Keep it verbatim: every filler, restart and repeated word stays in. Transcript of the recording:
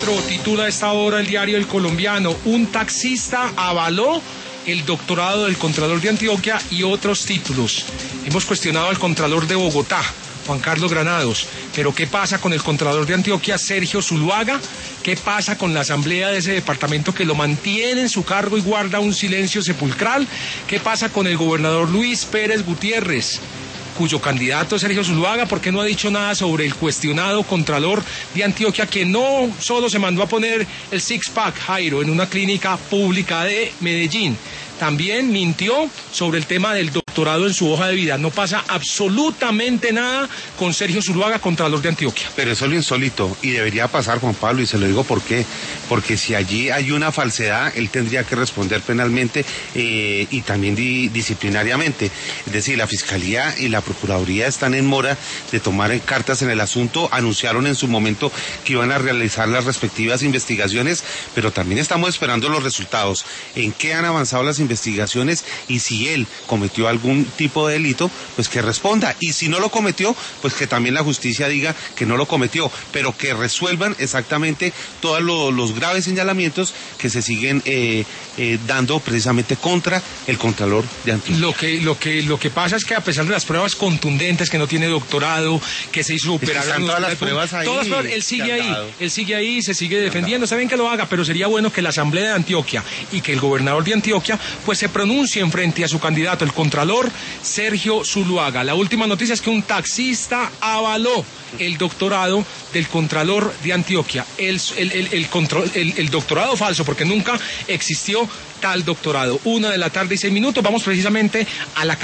Titula a esta hora el diario El Colombiano: un taxista avaló el doctorado del Contralor de Antioquia y otros títulos. Hemos cuestionado al Contralor de Bogotá, Juan Carlos Granados, pero ¿qué pasa con el Contralor de Antioquia, Sergio Zuluaga? ¿Qué pasa con la asamblea de ese departamento que lo mantiene en su cargo y guarda un silencio sepulcral? ¿Qué pasa con el gobernador Luis Pérez Gutiérrez, cuyo candidato es Sergio Zuluaga? ¿Por qué no ha dicho nada sobre el cuestionado Contralor de Antioquia, que no solo se mandó a poner el six-pack, Jairo, en una clínica pública de Medellín? También mintió sobre el tema del doctorado en su hoja de vida. No pasa absolutamente nada con Sergio Zuluaga, Contralor de Antioquia. Pero eso es lo insólito, y debería pasar, Juan Pablo, y se lo digo por qué. Porque si allí hay una falsedad, él tendría que responder penalmente eh, y también di, disciplinariamente. Es decir, la Fiscalía y la Procuraduría están en mora de tomar cartas en el asunto. Anunciaron en su momento que iban a realizar las respectivas investigaciones, pero también estamos esperando los resultados. ¿En qué han avanzado las investigaciones? investigaciones y si él cometió algún tipo de delito, pues que responda, y si no lo cometió, pues que también la justicia diga que no lo cometió, pero que resuelvan exactamente todos los, los graves señalamientos que se siguen eh, eh, dando precisamente contra el Contralor de Antioquia. Lo que, lo que, lo que pasa es que a pesar de las pruebas contundentes, que no tiene doctorado, que se hizo operar, están todas las pruebas ahí, todas las pruebas, él sigue ahí, él sigue ahí, se sigue defendiendo. Saben que lo haga, pero sería bueno que la Asamblea de Antioquia y que el gobernador de Antioquia pues se pronuncien frente a su candidato, el Contralor Sergio Zuluaga. La última noticia es que un taxista avaló el doctorado del Contralor de Antioquia, el, el, el, el, control, el, el doctorado falso, porque nunca existió tal doctorado. Una de la tarde y seis minutos, vamos precisamente a la